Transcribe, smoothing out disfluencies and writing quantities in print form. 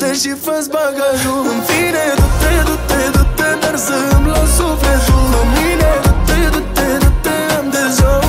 Du-te și fă-ți bagajul. În fine, du-te, du-te, du-te, dar să-mi las sufletul. Cu mine, du-te, du-te, du-te, am deja